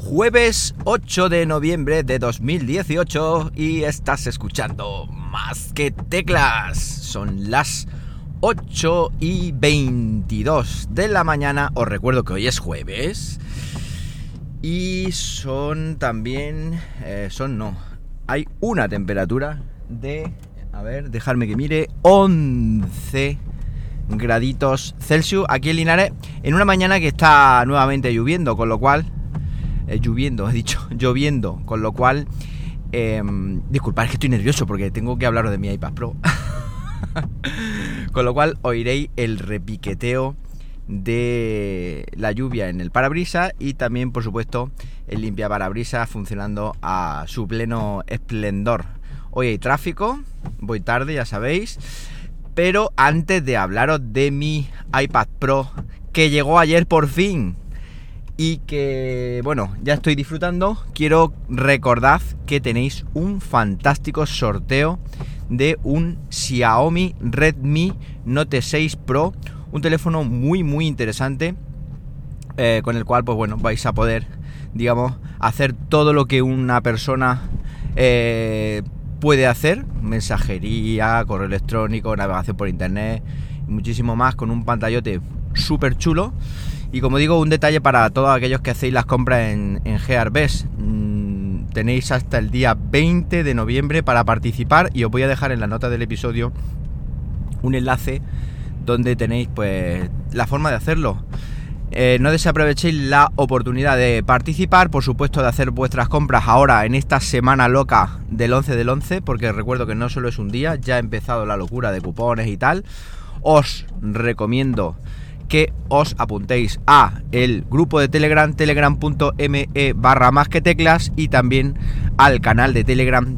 Jueves 8 de noviembre de 2018 y estás escuchando Más que Teclas. Son las 8:22 de la mañana. Os recuerdo que hoy es jueves y son también... hay una temperatura de... A ver, dejadme que mire... 11 graditos Celsius aquí en Linares, en una mañana que está nuevamente lloviendo, con lo cual... lloviendo, con lo cual... disculpad, es que estoy nervioso porque tengo que hablaros de mi iPad Pro. Con lo cual oiréis el repiqueteo de la lluvia en el parabrisas y también, por supuesto, el limpiaparabrisas funcionando a su pleno esplendor. Hoy hay tráfico, voy tarde, ya sabéis. Pero antes de hablaros de mi iPad Pro, que llegó ayer por fin y que, bueno, ya estoy disfrutando, quiero recordar que tenéis un fantástico sorteo de un Xiaomi Redmi Note 6 Pro, un teléfono muy interesante, con el cual, pues bueno, vais a poder, digamos, hacer todo lo que una persona puede hacer: mensajería, correo electrónico, navegación por internet y muchísimo más, con un pantallote súper chulo. Y como digo, un detalle para todos aquellos que hacéis las compras en Gearbest: tenéis hasta el día 20 de noviembre para participar, y os voy a dejar en la nota del episodio un enlace donde tenéis pues la forma de hacerlo. No desaprovechéis la oportunidad de participar, por supuesto, de hacer vuestras compras ahora en esta semana loca del 11 del 11, porque recuerdo que no solo es un día, ya ha empezado la locura de cupones y tal. Os recomiendo que os apuntéis a el grupo de Telegram, telegram.me/másqueteclas, y también al canal de Telegram,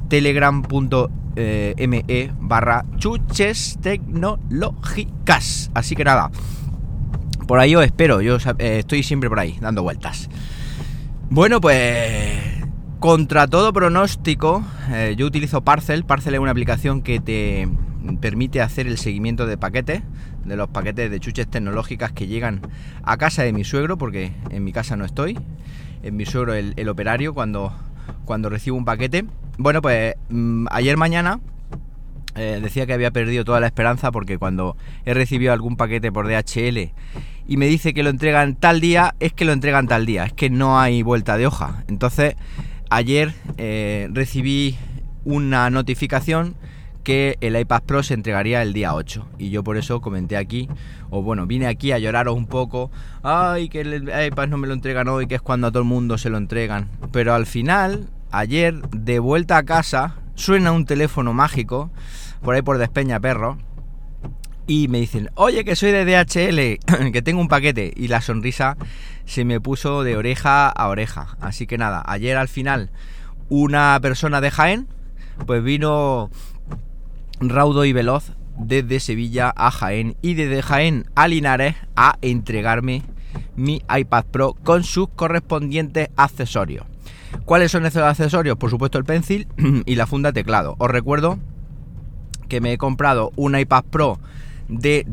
telegram.me/chuches tecnológicas. Así que nada, por ahí os espero, yo estoy siempre por ahí, dando vueltas. Bueno, pues contra todo pronóstico, yo utilizo Parcel. Parcel es una aplicación que te permite hacer el seguimiento de paquetes, de los paquetes de chuches tecnológicas que llegan a casa de mi suegro, porque en mi casa no estoy, en mi suegro el operario cuando recibo un paquete. Bueno, pues ayer mañana decía que había perdido toda la esperanza, porque cuando he recibido algún paquete por DHL y me dice que lo entregan tal día, es que lo entregan tal día, es que no hay vuelta de hoja. Entonces ayer recibí una notificación que el iPad Pro se entregaría el día 8, y yo por eso comenté aquí, vine aquí a lloraros un poco: ay, que el iPad no me lo entregan hoy, que es cuando a todo el mundo se lo entregan. Pero al final, ayer, de vuelta a casa, suena un teléfono mágico por ahí por Despeñaperro y me dicen: oye, que soy de DHL, que tengo un paquete. Y la sonrisa se me puso de oreja a oreja. Así que nada, ayer al final una persona de Jaén pues vino raudo y veloz desde Sevilla a Jaén, y desde Jaén a Linares, a entregarme mi iPad Pro con sus correspondientes accesorios. ¿Cuáles son esos accesorios? Por supuesto el Pencil y la funda teclado. Os recuerdo que me he comprado un iPad Pro de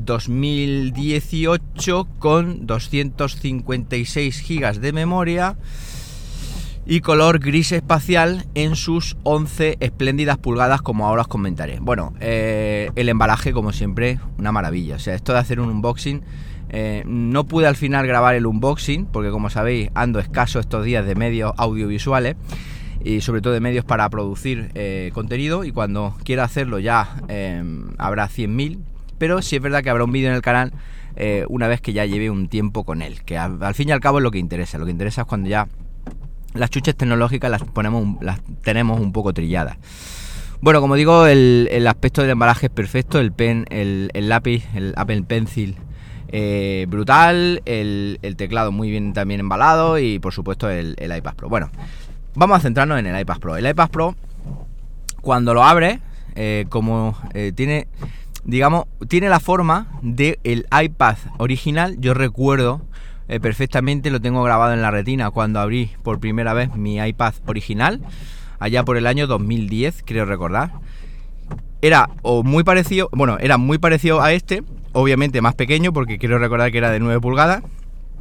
2018 con 256 GB de memoria y color gris espacial en sus 11 espléndidas pulgadas, como ahora os comentaré. Bueno, el embalaje, como siempre, una maravilla. O sea, esto de hacer un unboxing, no pude al final grabar el unboxing porque, como sabéis, ando escaso estos días de medios audiovisuales y sobre todo de medios para producir contenido, y cuando quiera hacerlo ya habrá 100.000, pero sí es verdad que habrá un vídeo en el canal una vez que ya lleve un tiempo con él, que al fin y al cabo es lo que interesa. Lo que interesa es cuando ya las chuches tecnológicas las tenemos un poco trilladas. Bueno, como digo, el aspecto del embalaje es perfecto. El lápiz, el Apple Pencil, brutal. El teclado muy bien también embalado, y por supuesto el iPad Pro. Bueno, vamos a centrarnos en el iPad Pro. El iPad Pro, cuando lo abres, tiene la forma del iPad original. Yo recuerdo perfectamente, lo tengo grabado en la retina, cuando abrí por primera vez mi iPad original, allá por el año 2010, creo recordar. Era muy parecido a este, obviamente más pequeño, porque quiero recordar que era de 9 pulgadas,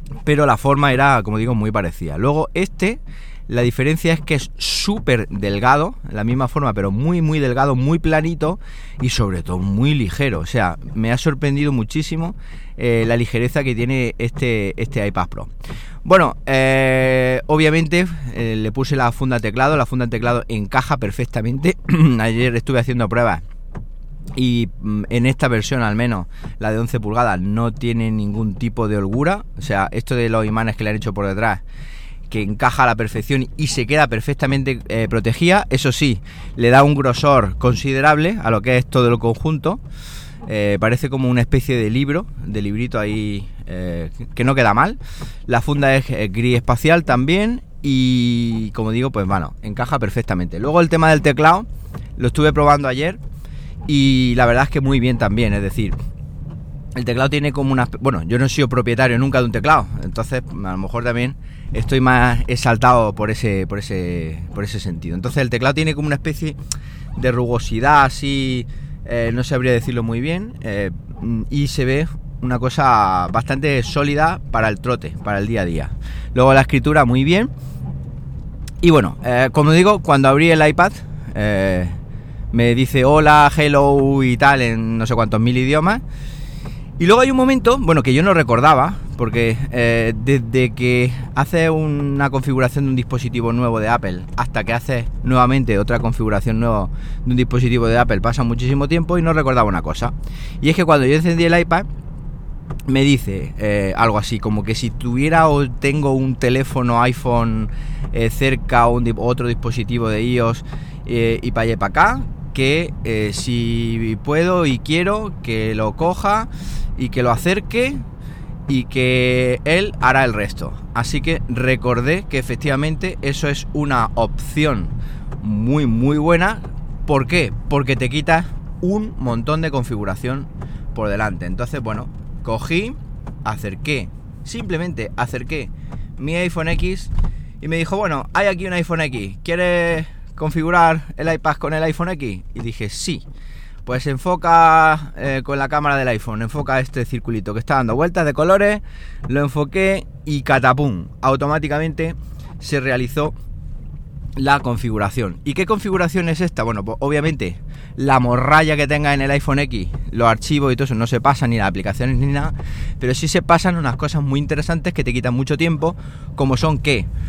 pero la forma era, como digo, muy parecida. Luego la diferencia es que es súper delgado, la misma forma, pero muy muy delgado, muy planito y sobre todo muy ligero. O sea, me ha sorprendido muchísimo la ligereza que tiene este iPad Pro. Bueno, obviamente le puse la funda teclado. La funda teclado encaja perfectamente. Ayer estuve haciendo pruebas y en esta versión, al menos la de 11 pulgadas, no tiene ningún tipo de holgura. O sea, esto de los imanes que le han hecho por detrás, que encaja a la perfección y se queda perfectamente protegida. Eso sí, le da un grosor considerable a lo que es todo el conjunto. Parece como una especie de librito ahí, que no queda mal. La funda es gris espacial también y, como digo, pues bueno, encaja perfectamente. Luego el tema del teclado, lo estuve probando ayer y la verdad es que muy bien también. Es decir, el teclado tiene como una... Bueno, yo no he sido propietario nunca de un teclado, entonces a lo mejor también estoy más exaltado por ese sentido. Entonces el teclado tiene como una especie de rugosidad así, no sabría decirlo muy bien, y se ve una cosa bastante sólida para el trote, para el día a día. Luego la escritura muy bien. Y bueno, como digo, cuando abrí el iPad me dice hola, hello y tal en no sé cuántos mil idiomas. Y luego hay un momento, bueno, que yo no recordaba, porque desde que haces una configuración de un dispositivo nuevo de Apple hasta que haces nuevamente otra configuración nueva de un dispositivo de Apple pasa muchísimo tiempo y no recordaba una cosa. Y es que cuando yo encendí el iPad me dice algo así, como que si tuviera o tengo un teléfono iPhone cerca o otro dispositivo de iOS y para allá y para acá, que si puedo y quiero que lo coja y que lo acerque y que él hará el resto. Así que recordé que efectivamente eso es una opción muy muy buena. ¿Por qué? Porque te quitas un montón de configuración por delante. Entonces, bueno, cogí, simplemente acerqué mi iPhone X y me dijo, bueno, hay aquí un iPhone X, ¿quieres configurar el iPad con el iPhone X? Y dije, sí. Pues enfoca con la cámara del iPhone, enfoca este circulito que está dando vueltas de colores, lo enfoqué y catapum, automáticamente se realizó la configuración. ¿Y qué configuración es esta? Bueno, pues obviamente la morralla que tenga en el iPhone X, los archivos y todo eso no se pasan, ni las aplicaciones ni nada, pero sí se pasan unas cosas muy interesantes que te quitan mucho tiempo, como son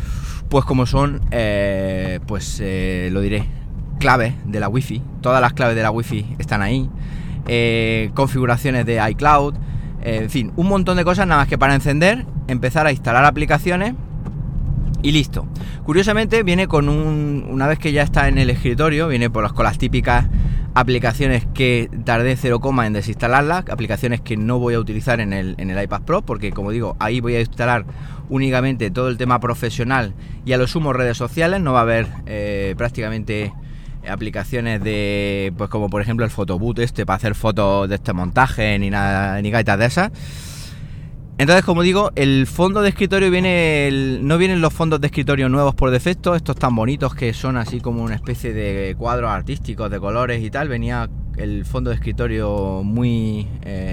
lo diré, claves de la Wi-Fi. Todas las claves de la Wi-Fi están ahí, configuraciones de iCloud, en fin, un montón de cosas nada más que para encender, empezar a instalar aplicaciones y listo. Curiosamente viene con una vez que ya está en el escritorio, viene con las típicas aplicaciones que tardé 0, en desinstalarlas, aplicaciones que no voy a utilizar en el iPad Pro, porque como digo, ahí voy a instalar únicamente todo el tema profesional y a lo sumo redes sociales. No va a haber prácticamente aplicaciones de, pues como por ejemplo el Photoboot para hacer fotos de este montaje, ni nada, ni gaitas de esas. Entonces, como digo, el fondo de escritorio no vienen los fondos de escritorio nuevos por defecto, estos tan bonitos que son así como una especie de cuadros artísticos de colores y tal. Venía el fondo de escritorio muy,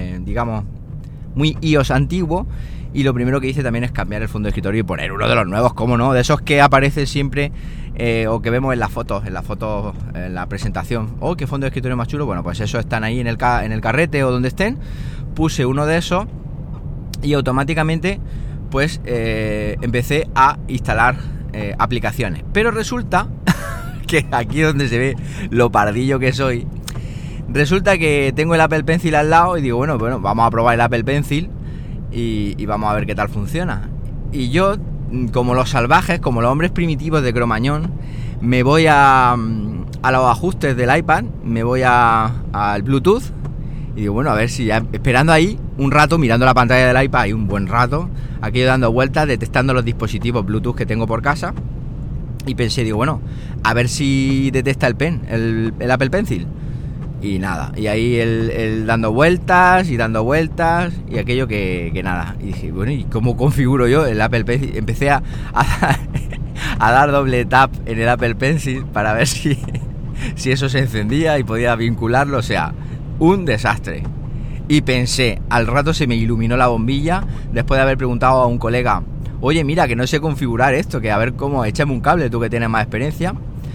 muy iOS antiguo. Y lo primero que hice también es cambiar el fondo de escritorio y poner uno de los nuevos, como no, de esos que aparecen siempre o que vemos en las fotos, en la presentación. Oh, qué fondo de escritorio más chulo. Bueno, pues esos están ahí en el carrete o donde estén. Puse uno de esos y automáticamente pues empecé a instalar aplicaciones. Pero resulta que aquí es donde se ve lo pardillo que soy. Resulta que tengo el Apple Pencil al lado y digo, bueno, vamos a probar el Apple Pencil y vamos a ver qué tal funciona. Y yo, como los salvajes, como los hombres primitivos de Cromañón, me voy a los ajustes del iPad, me voy al Bluetooth y digo, bueno, a ver si ya, esperando ahí un rato, mirando la pantalla del iPad y un buen rato, aquí dando vueltas, detectando los dispositivos Bluetooth que tengo por casa. Y pensé, digo, bueno, a ver si detecta el Apple Pencil. Y nada, y ahí él dando vueltas y aquello que nada. Y dije, bueno, ¿y cómo configuro yo el Apple Pencil? Empecé a dar doble tap en el Apple Pencil para ver si eso se encendía y podía vincularlo. O sea, un desastre. Y pensé, al rato se me iluminó la bombilla, después de haber preguntado a un colega, oye, mira, que no sé configurar esto, que a ver cómo, échame un cable, tú que tienes más experiencia.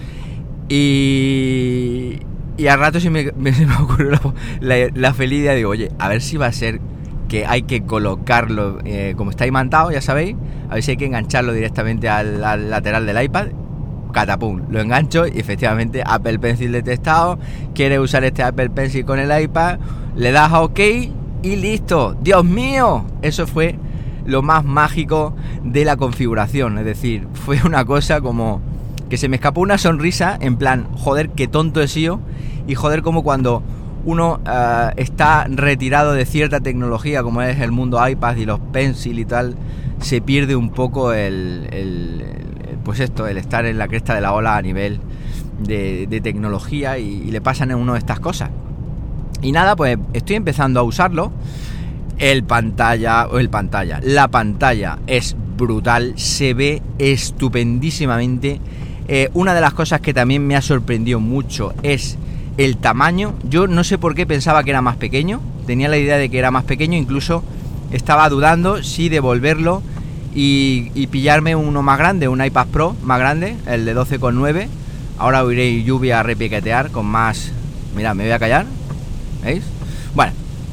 Y al rato se me ocurrió la feliz idea, digo, oye, a ver si va a ser que hay que colocarlo, como está imantado, ya sabéis, a ver si hay que engancharlo directamente al lateral del iPad. Catapum, lo engancho y efectivamente Apple Pencil detectado. Quieres usar este Apple Pencil con el iPad, le das a OK y listo. ¡Dios mío! Eso fue lo más mágico de la configuración. Es decir, fue una cosa como que se me escapó una sonrisa en plan, joder, qué tonto he sido. Y joder, como cuando uno está retirado de cierta tecnología como es el mundo iPad y los Pencil y tal, se pierde un poco pues esto, el estar en la cresta de la ola a nivel de tecnología y le pasan a uno estas cosas. Y nada, pues estoy empezando a usarlo. La pantalla es brutal, se ve estupendísimamente. Una de las cosas que también me ha sorprendido mucho es el tamaño. Yo no sé por qué pensaba que era más pequeño, tenía la idea de que era más pequeño, incluso estaba dudando si devolverlo y pillarme uno más grande, un iPad Pro más grande, el de 12,9. Ahora oiré lluvia a repiquetear con más... Mira, me voy a callar, ¿veis? Bueno,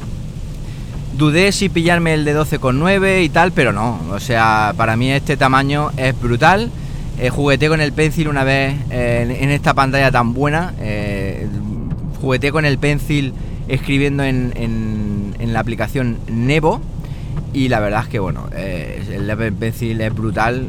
dudé si pillarme el de 12,9 y tal, pero no, o sea, para mí este tamaño es brutal. Jugueteé con el Pencil una vez en esta pantalla tan buena, jugueteé con el Pencil escribiendo en la aplicación Nebo. Y la verdad es que bueno, el Apple Pencil es brutal,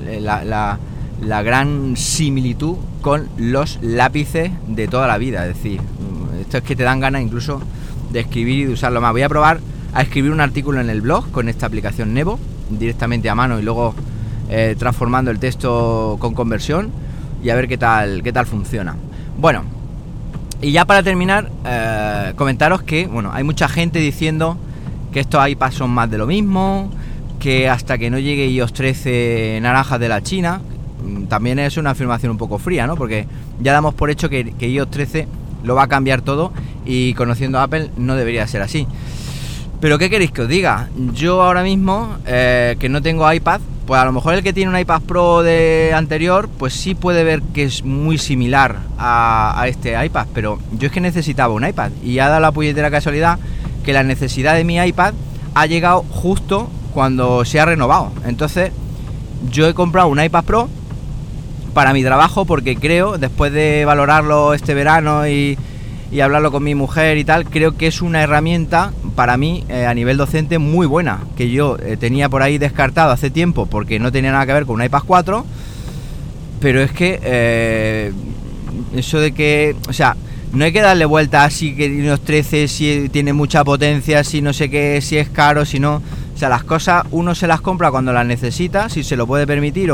la gran similitud con los lápices de toda la vida. Es decir, esto es que te dan ganas incluso de escribir y de usarlo más. Voy a probar a escribir un artículo en el blog con esta aplicación Nebo, directamente a mano y luego transformando el texto con conversión y a ver qué tal funciona. Bueno, y ya para terminar, comentaros que bueno, hay mucha gente diciendo que estos iPads son más de lo mismo, que hasta que no llegue iOS 13 naranjas de la China. También es una afirmación un poco fría, ¿no? Porque ya damos por hecho que iOS 13 lo va a cambiar todo y conociendo a Apple no debería ser así. Pero ¿qué queréis que os diga? Yo ahora mismo, que no tengo iPad, pues a lo mejor el que tiene un iPad Pro de anterior, pues sí puede ver que es muy similar a este iPad, pero yo es que necesitaba un iPad y ha dado la puñetera casualidad que la necesidad de mi iPad ha llegado justo cuando se ha renovado. Entonces yo he comprado un iPad Pro para mi trabajo porque creo, después de valorarlo este verano y hablarlo con mi mujer y tal, creo que es una herramienta para mí a nivel docente muy buena, que yo tenía por ahí descartado hace tiempo porque no tenía nada que ver con un iPad 4, pero es que eso de que, o sea, no hay que darle vuelta así que iOS 13 si tiene mucha potencia, si no sé qué, si es caro, si no. O sea, las cosas uno se las compra cuando las necesita, si se lo puede permitir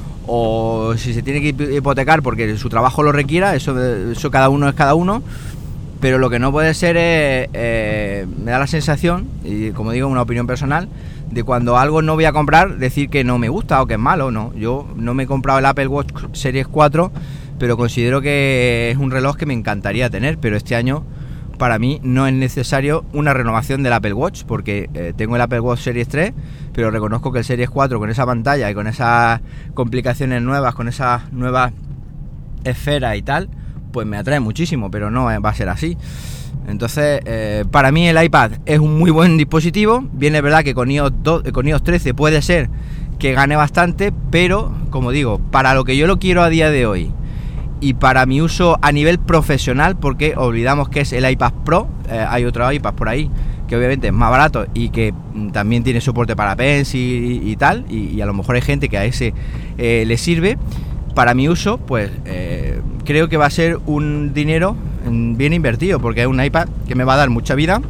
o si se tiene que hipotecar porque su trabajo lo requiera, eso cada uno es cada uno. Pero lo que no puede ser es, me da la sensación, y como digo, una opinión personal, de cuando algo no voy a comprar, decir que no me gusta o que es malo. No, yo no me he comprado el Apple Watch Series 4, pero considero que es un reloj que me encantaría tener, pero este año para mí no es necesario una renovación del Apple Watch, porque tengo el Apple Watch Series 3, pero reconozco que el Series 4 con esa pantalla y con esas complicaciones nuevas, con esas nuevas esferas y tal, pues me atrae muchísimo, pero no va a ser así. Entonces, para mí el iPad es un muy buen dispositivo. Bien, es verdad que con iOS 13 puede ser que gane bastante, pero, como digo, para lo que yo lo quiero a día de hoy y para mi uso a nivel profesional, porque olvidamos que es el iPad Pro, hay otro iPad por ahí que obviamente es más barato y que también tiene soporte para Pencil y tal, y a lo mejor hay gente que a ese le sirve. Para mi uso, pues creo que va a ser un dinero bien invertido, porque es un iPad que me va a dar mucha vida,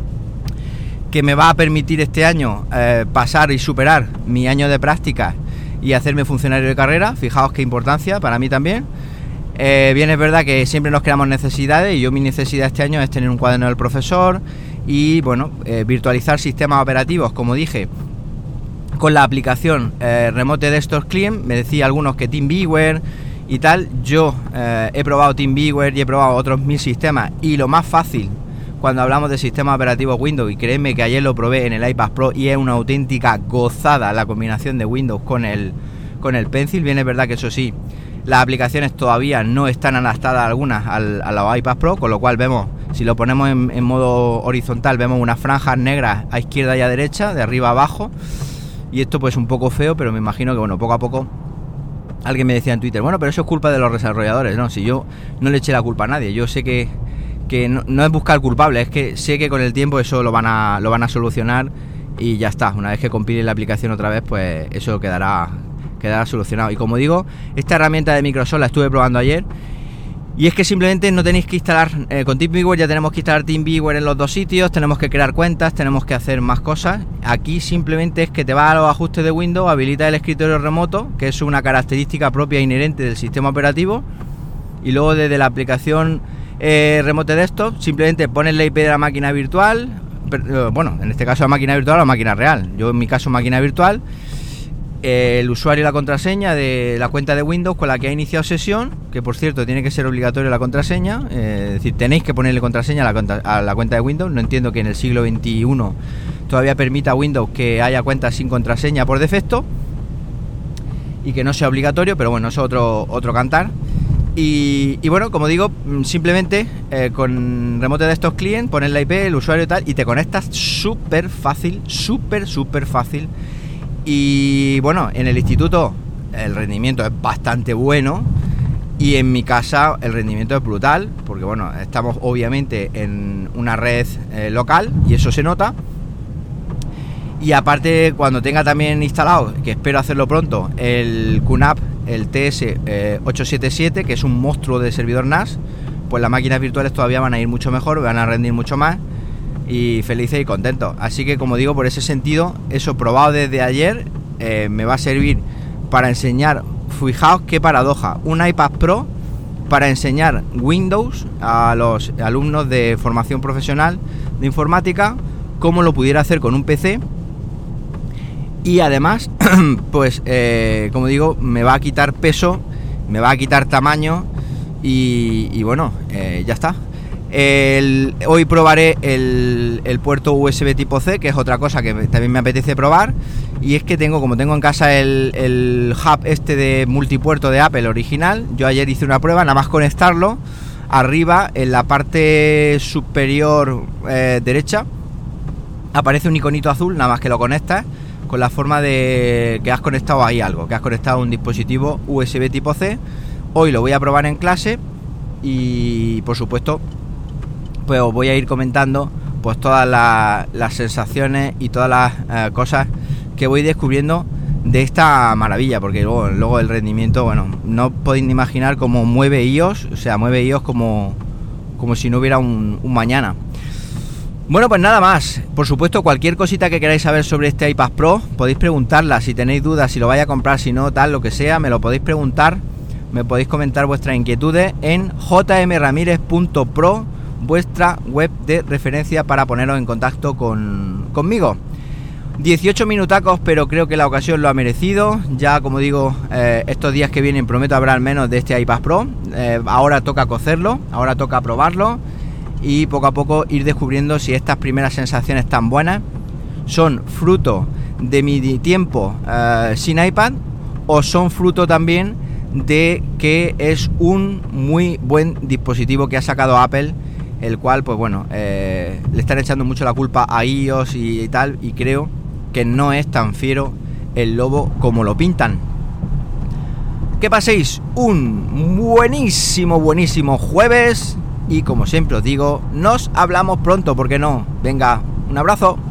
que me va a permitir este año pasar y superar mi año de práctica y hacerme funcionario de carrera. Fijaos qué importancia para mí también. Bien, es verdad que siempre nos creamos necesidades, y yo mi necesidad este año es tener un cuaderno del profesor y, bueno, virtualizar sistemas operativos, como dije, con la aplicación Remote Desktop Client. Me decía algunos que TeamViewer y tal. Yo he probado TeamViewer y he probado otros 1000 sistemas, y lo más fácil cuando hablamos de sistemas operativos Windows, y créeme que ayer lo probé en el iPad Pro y es una auténtica gozada la combinación de Windows con el Pencil. Bien, es verdad que eso sí, las aplicaciones todavía no están adaptadas algunas a los iPad Pro, con lo cual vemos, si lo ponemos en modo horizontal, vemos unas franjas negras a izquierda y a derecha, de arriba a abajo, y esto pues un poco feo, pero me imagino que bueno, poco a poco. Alguien me decía en Twitter, bueno, pero eso es culpa de los desarrolladores. No, si yo no le eché la culpa a nadie, yo sé que no es buscar culpable, es que sé que con el tiempo eso lo van a solucionar y ya está. Una vez que compile la aplicación otra vez, pues eso quedará solucionado. Y como digo, esta herramienta de Microsoft la estuve probando ayer, y es que simplemente no tenéis que instalar con TeamViewer, ya tenemos que instalar TeamViewer en los dos sitios, tenemos que crear cuentas, tenemos que hacer más cosas. Aquí simplemente es que te vas a los ajustes de Windows, habilita el escritorio remoto, que es una característica propia e inherente del sistema operativo, y luego desde la aplicación Remote Desktop simplemente pones la IP de la máquina virtual, bueno, en este caso la máquina virtual o la máquina real, yo en mi caso máquina virtual, el usuario y la contraseña de la cuenta de Windows con la que ha iniciado sesión, que por cierto tiene que ser obligatorio la contraseña, es decir, tenéis que ponerle contraseña a la cuenta de Windows. No entiendo que en el siglo XXI todavía permita Windows que haya cuentas sin contraseña por defecto y que no sea obligatorio, pero bueno, eso es otro cantar. Y bueno, como digo, simplemente con Remote Desktop Client pones la IP, el usuario y tal, y te conectas súper fácil, súper fácil. Y bueno, en el instituto el rendimiento es bastante bueno, y en mi casa el rendimiento es brutal, porque bueno, estamos obviamente en una red local y eso se nota. Y aparte, cuando tenga también instalado, que espero hacerlo pronto, el QNAP, el TS877, que es un monstruo de servidor NAS, pues las máquinas virtuales todavía van a ir mucho mejor, van a rendir mucho más, y felices y contentos. Así que, como digo, por ese sentido, eso probado desde ayer me va a servir para enseñar. Fijaos qué paradoja, un iPad Pro para enseñar Windows a los alumnos de formación profesional de informática, como lo pudiera hacer con un PC. Y además, pues como digo, me va a quitar peso, me va a quitar tamaño, y bueno, ya está. Hoy probaré el puerto USB tipo C, que es otra cosa que también me apetece probar. Y es que como tengo en casa el hub este de multipuerto de Apple original, yo ayer hice una prueba, nada más conectarlo, arriba en la parte superior derecha aparece un iconito azul, nada más que lo conectas, con la forma de que has conectado ahí algo, que has conectado un dispositivo USB tipo C. Hoy lo voy a probar en clase y por supuesto pues os voy a ir comentando pues todas las sensaciones y todas las cosas que voy descubriendo de esta maravilla, porque luego el rendimiento, bueno, no podéis ni imaginar cómo mueve iOS, o sea, mueve iOS como si no hubiera un mañana. Bueno, pues nada más. Por supuesto, cualquier cosita que queráis saber sobre este iPad Pro, podéis preguntarla. Si tenéis dudas, si lo vais a comprar, si no, tal, lo que sea, me lo podéis preguntar. Me podéis comentar vuestras inquietudes en jmramirez.pro, vuestra web de referencia para poneros en contacto conmigo. 18 minutacos, pero creo que la ocasión lo ha merecido. Ya, como digo, estos días que vienen prometo hablar menos de este iPad Pro. Ahora toca cocerlo, ahora toca probarlo, y poco a poco ir descubriendo si estas primeras sensaciones tan buenas son fruto de mi tiempo sin iPad, o son fruto también de que es un muy buen dispositivo que ha sacado Apple, el cual, pues bueno, le están echando mucho la culpa a iOS y tal, y creo que no es tan fiero el lobo como lo pintan. Que paséis un buenísimo jueves, y como siempre os digo, nos hablamos pronto, ¿por qué no? Venga, un abrazo.